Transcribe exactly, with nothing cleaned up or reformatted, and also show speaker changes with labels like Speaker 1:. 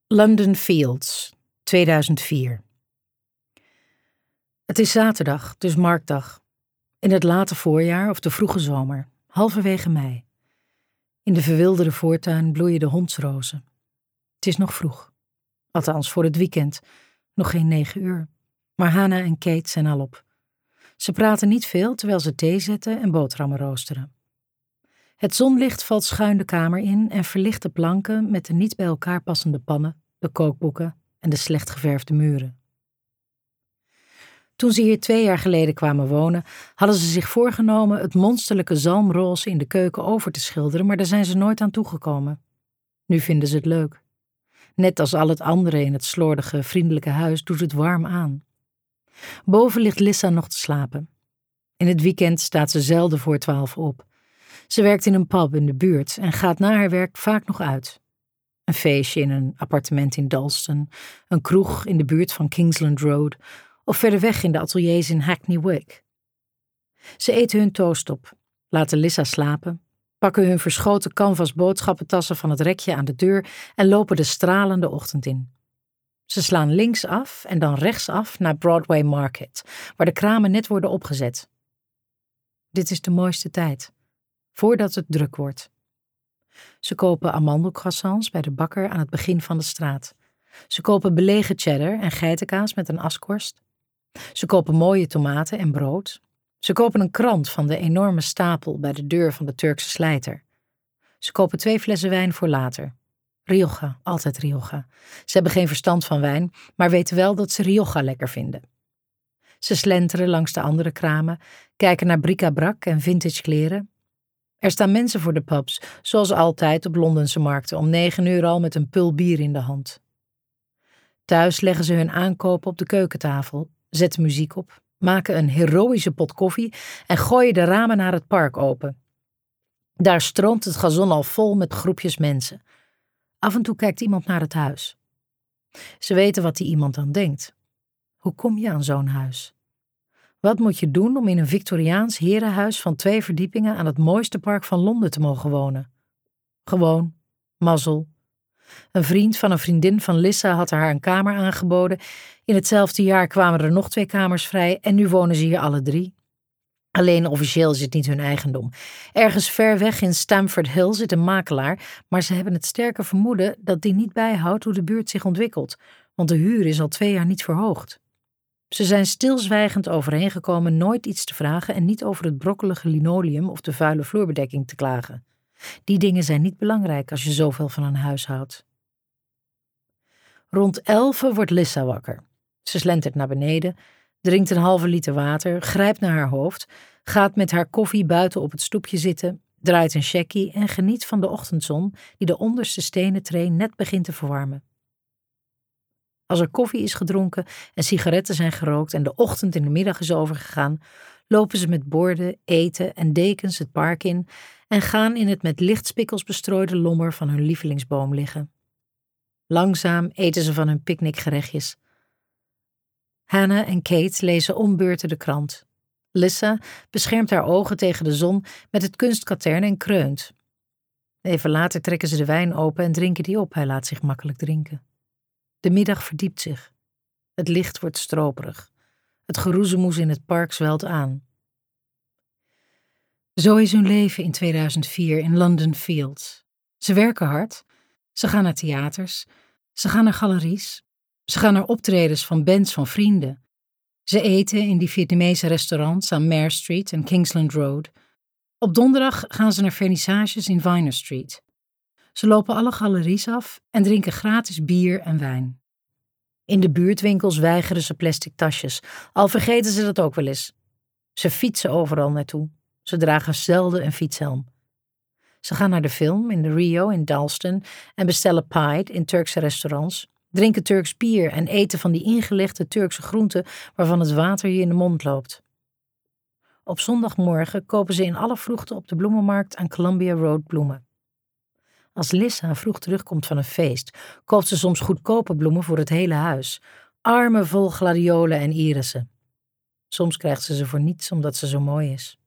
Speaker 1: London Fields, tweeduizend vier. Het is zaterdag, dus marktdag. In het late voorjaar of de vroege zomer, halverwege mei. In de verwilderde voortuin bloeien de hondsrozen. Het is nog vroeg. Althans voor het weekend. Nog geen negen uur. Maar Hannah en Kate zijn al op. Ze praten niet veel terwijl ze thee zetten en boterhammen roosteren. Het zonlicht valt schuin de kamer in en verlicht de planken met de niet bij elkaar passende pannen, de kookboeken en de slecht geverfde muren. Toen ze hier twee jaar geleden kwamen wonen, hadden ze zich voorgenomen het monsterlijke zalmroze in de keuken over te schilderen, maar daar zijn ze nooit aan toegekomen. Nu vinden ze het leuk. Net als al het andere in het slordige, vriendelijke huis doet het warm aan. Boven ligt Lissa nog te slapen. In het weekend staat ze zelden voor twaalf op. Ze werkt in een pub in de buurt en gaat na haar werk vaak nog uit. Een feestje in een appartement in Dalston, een kroeg in de buurt van Kingsland Road of verder weg in de ateliers in Hackney Wick. Ze eten hun toast op, laten Lissa slapen, pakken hun verschoten canvas boodschappentassen van het rekje aan de deur en lopen de stralende ochtend in. Ze slaan links af en dan rechts af naar Broadway Market, waar de kramen net worden opgezet. Dit is de mooiste tijd, voordat het druk wordt. Ze kopen amandelcroissants bij de bakker aan het begin van de straat. Ze kopen belegen cheddar en geitenkaas met een askorst. Ze kopen mooie tomaten en brood. Ze kopen een krant van de enorme stapel bij de deur van de Turkse slijter. Ze kopen twee flessen wijn voor later. Rioja, altijd Rioja. Ze hebben geen verstand van wijn, maar weten wel dat ze Rioja lekker vinden. Ze slenteren langs de andere kramen, kijken naar bric-à-brac en vintage kleren. Er staan mensen voor de pubs, zoals altijd op Londense markten, om negen uur al met een pul bier in de hand. Thuis leggen ze hun aankopen op de keukentafel, zetten muziek op, maken een heroïsche pot koffie en gooien de ramen naar het park open. Daar stroomt het gazon al vol met groepjes mensen. Af en toe kijkt iemand naar het huis. Ze weten wat die iemand dan denkt. Hoe kom je aan zo'n huis? Wat moet je doen om in een Victoriaans herenhuis van twee verdiepingen aan het mooiste park van Londen te mogen wonen? Gewoon, mazzel. Een vriend van een vriendin van Lissa had haar een kamer aangeboden. In hetzelfde jaar kwamen er nog twee kamers vrij en nu wonen ze hier alle drie. Alleen officieel is het niet hun eigendom. Ergens ver weg in Stamford Hill zit een makelaar, maar ze hebben het sterke vermoeden dat die niet bijhoudt hoe de buurt zich ontwikkelt, want de huur is al twee jaar niet verhoogd. Ze zijn stilzwijgend overeengekomen nooit iets te vragen en niet over het brokkelige linoleum of de vuile vloerbedekking te klagen. Die dingen zijn niet belangrijk als je zoveel van een huis houdt. Rond elfen wordt Lissa wakker. Ze slentert naar beneden, drinkt een halve liter water, grijpt naar haar hoofd, gaat met haar koffie buiten op het stoepje zitten, draait een checkie en geniet van de ochtendzon die de onderste stenen tree net begint te verwarmen. Als er koffie is gedronken en sigaretten zijn gerookt en de ochtend in de middag is overgegaan, lopen ze met borden, eten en dekens het park in en gaan in het met lichtspikkels bestrooide lommer van hun lievelingsboom liggen. Langzaam eten ze van hun picknickgerechtjes. Hannah en Kate lezen om beurten de krant. Lissa beschermt haar ogen tegen de zon met het kunstkatern en kreunt. Even later trekken ze de wijn open en drinken die op. Hij laat zich makkelijk drinken. De middag verdiept zich. Het licht wordt stroperig. Het geroezemoes in het park zwelt aan. Zo is hun leven in tweeduizend vier in London Fields. Ze werken hard. Ze gaan naar theaters. Ze gaan naar galeries. Ze gaan naar optredens van bands van vrienden. Ze eten in die Vietnamese restaurants aan Mare Street en Kingsland Road. Op donderdag gaan ze naar vernissages in Viner Street. Ze lopen alle galeries af en drinken gratis bier en wijn. In de buurtwinkels weigeren ze plastic tasjes, al vergeten ze dat ook wel eens. Ze fietsen overal naartoe. Ze dragen zelden een fietshelm. Ze gaan naar de film in de Rio in Dalston en bestellen pie in Turkse restaurants, drinken Turks bier en eten van die ingelegde Turkse groenten waarvan het water je in de mond loopt. Op zondagmorgen kopen ze in alle vroegte op de bloemenmarkt aan Columbia Road bloemen. Als Lissa vroeg terugkomt van een feest, koopt ze soms goedkope bloemen voor het hele huis. Armen vol gladiolen en irissen. Soms krijgt ze ze voor niets omdat ze zo mooi is.